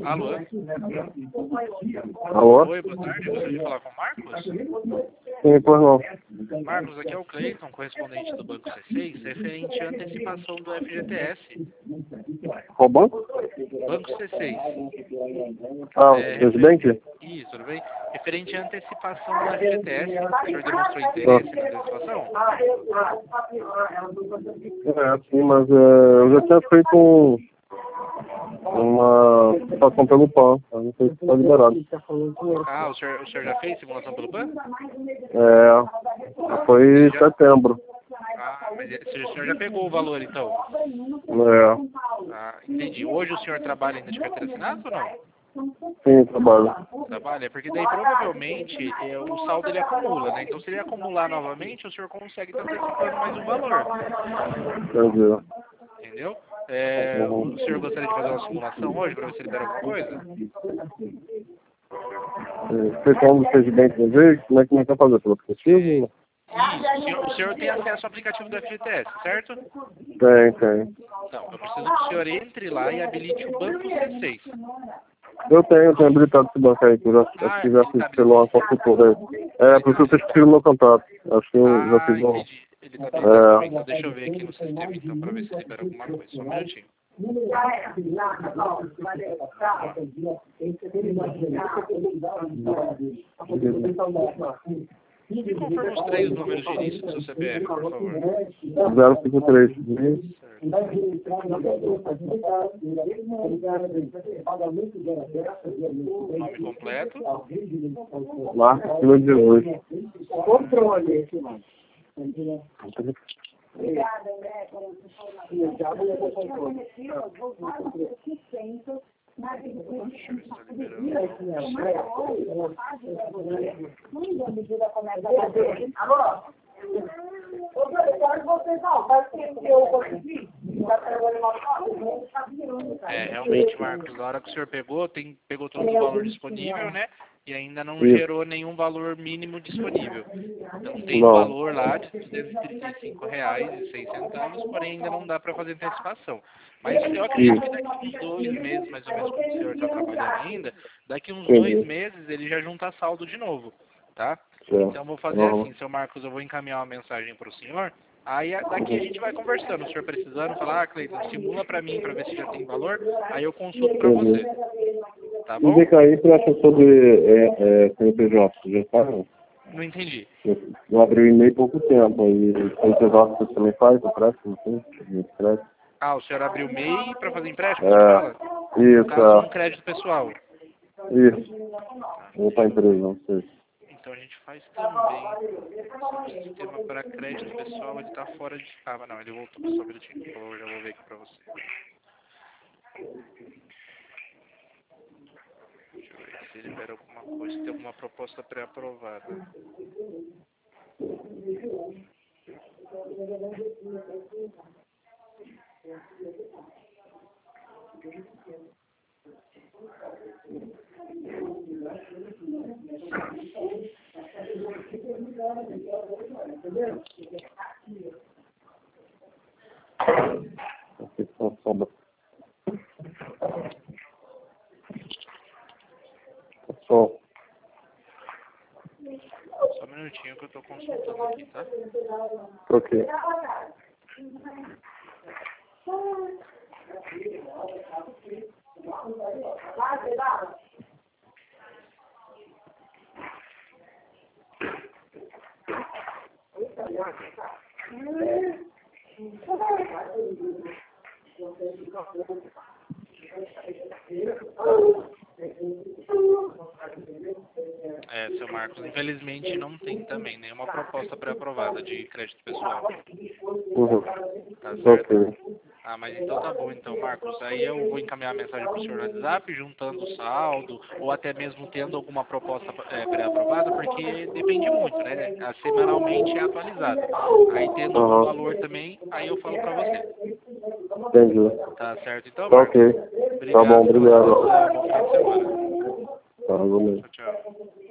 Alô? Alô? Oi, boa tarde. Gostaria de falar com o Marcos? Sim, pois não. Marcos, aqui é o Cleiton, correspondente do Banco C6, referente à antecipação do FGTS. Qual banco? Banco C6. Ah, presidente? Isso, tudo bem? Referente à antecipação do FGTS, o senhor demonstrou interesse na antecipação? Sim, mas eu já tinha feito uma participação pelo PAN. Eu não sei se está liberado. Ah, o senhor já fez simulação pelo PAN? Foi em setembro. Ah, mas o senhor já pegou o valor, então? Ah, entendi. Hoje o senhor trabalha ainda de carteira assinada ou não? Sim, trabalho. Trabalha, porque daí provavelmente o saldo ele acumula, né? Então se ele acumular novamente, o senhor consegue estar antecipando mais um valor. Entendi. Entendeu? O senhor gostaria de fazer uma simulação hoje para ver se libera alguma coisa? Você como presidente do jeito, como é que vai fazer? Pelo aplicativo? Isso, o senhor tem acesso ao aplicativo do FGTS, certo? Tem. Então, eu preciso que o senhor entre lá e habilite o Banco C6. Eu tenho habilitado esse banco aí, que eu já fiz pela consultora. Por isso eu esqueci o meu contato. Acho que eu já fiz um. Entendi. Ele tá habilitado também, então deixa eu ver aqui no sistema, então, para ver se libera alguma coisa. Só um minutinho. Me confirma os 3 números de início do seu CPF, por favor. 053. Nome completo. Marcos Silva de hoje. Controle. Obrigada, André. Alô? Realmente, Marcos, na hora que o senhor pegou todo o valor disponível, né? E ainda não gerou nenhum valor mínimo disponível. Então tem um valor lá de R$ 235,06, porém ainda não dá para fazer antecipação. Mas eu acredito que daqui uns 2 meses, mais ou menos, como o senhor está trabalhando ainda, daqui uns 2 meses ele já junta saldo de novo, tá? Então eu vou fazer assim, seu Marcos, eu vou encaminhar uma mensagem para o senhor, aí daqui a gente vai conversando, o senhor precisando, falar, Cleiton, simula para mim para ver se já tem valor, aí eu consulto para você. Tá bom? E aí você acha sobre CNPJ? Já sabe? Não entendi. Eu abri o e-mail há pouco tempo, e CNPJ você também faz empréstimo, sim? Ah, o senhor abriu o MEI para fazer empréstimo, você fala? Isso. No caso, um crédito pessoal. Isso. Ou para empresa, não sei. Então a gente faz também. O sistema para crédito pessoal, ele está fora de... Ah, não, ele voltou. Só um minutinho, por favor, já vou ver aqui para você. Deixa eu ver se ele libera alguma coisa, se tem alguma proposta pré-aprovada. Só um minutinho que eu estou consultando aqui, tá? Ok. Seu Marcos, infelizmente não tem também nenhuma proposta pré-aprovada de crédito pessoal. Tá certo? Ah, mas então tá bom então, Marcos. Aí eu vou encaminhar a mensagem pro senhor no WhatsApp, juntando o saldo, ou até mesmo tendo alguma proposta pré-aprovada, porque depende muito, né? Semanalmente é atualizado. Aí tendo algum valor também, aí eu falo pra você. Entendi. Tá certo então, Tá Marcos? ok. Obrigado, Tá bom, obrigado. Bom fim de semana. Tá, valeu. Tchau, tchau.